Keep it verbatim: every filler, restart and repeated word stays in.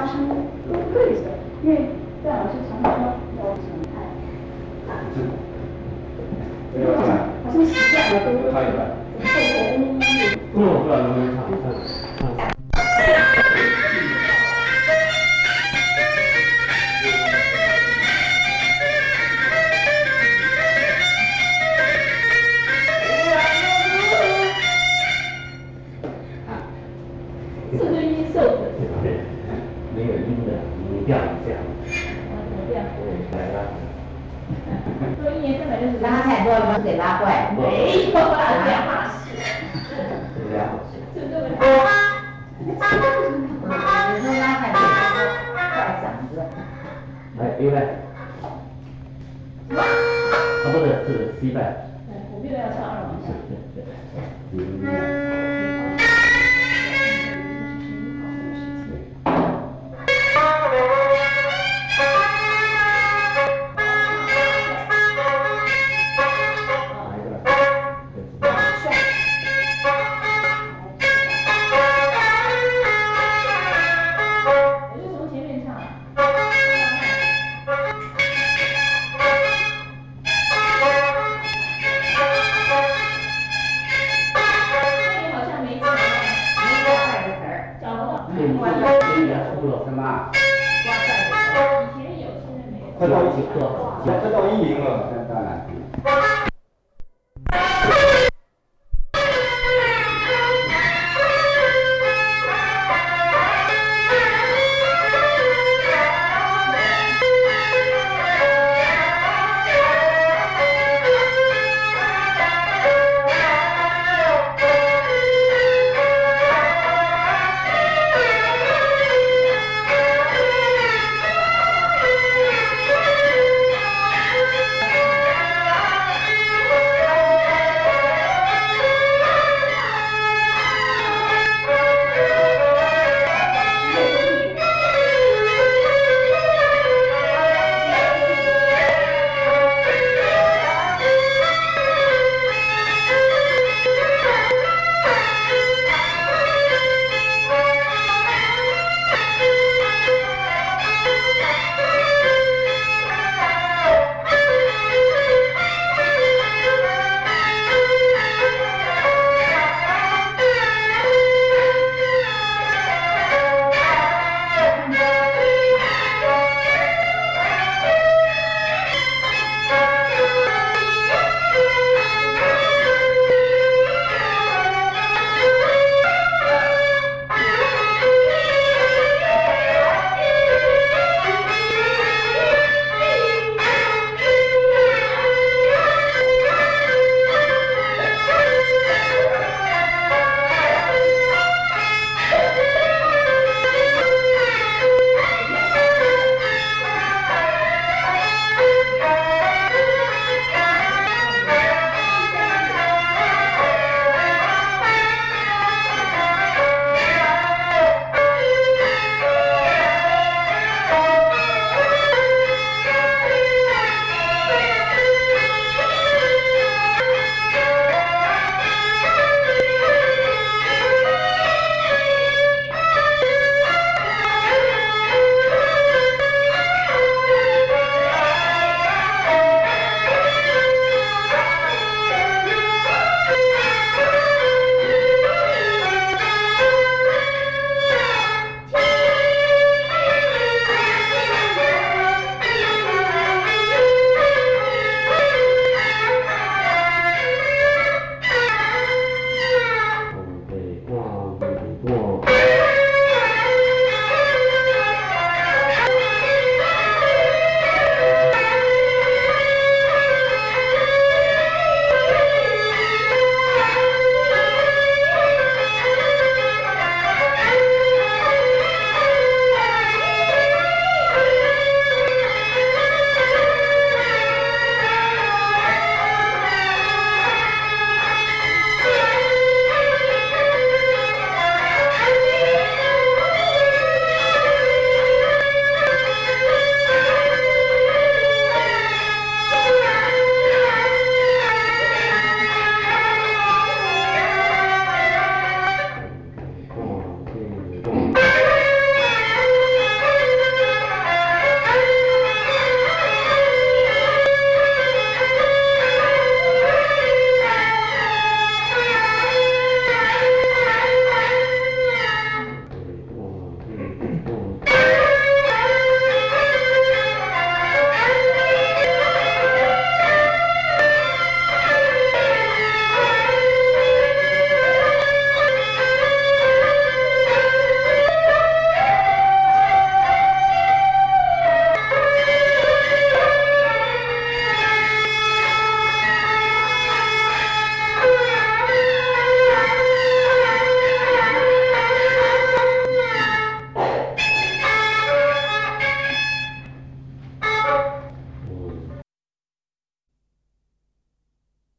发声都不对的，因为段老师常常说要常态。 没有唱， 好像习惯了都。 唱一段。 嗯， 我不知道能不能唱，唱唱。 四对音瘦子。 对，没有音的，你调一下。 啊，怎么调？ 对，来吧。 说一年根本就是拉太多了，给拉坏。 没有啦，两码事。 是两码事。 就这么有时候拉太多，坏嗓子。 来，A 拜。啊，不对，是 C 拜。 我为了要唱二往下。 快到一起课， 快到一零了，现在哪里？